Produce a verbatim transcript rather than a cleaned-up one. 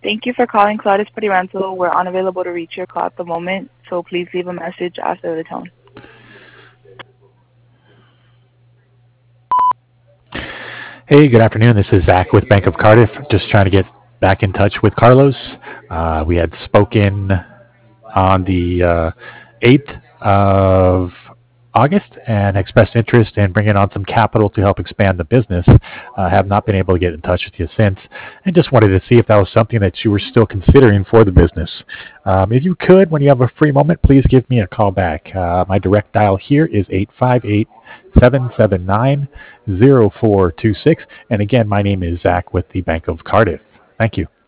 Thank you for calling Claudius Petty Rental. We're unavailable to reach your call at the moment, so please leave a message after the tone. Hey, good afternoon. This is Zach with Bank of Cardiff. Just trying to get back in touch with Carlos. Uh, we had spoken on the uh, eighth of August and expressed interest in bringing on some capital to help expand the business. I uh, have not been able to get in touch with you since, and just wanted to see if that was something that you were still considering for the business. Um, if you could, when you have a free moment, please give me a call back. Uh, my direct dial here is eight five eight, seven seven nine, zero four two six, and again, my name is Zach with the Bank of Cardiff. Thank you.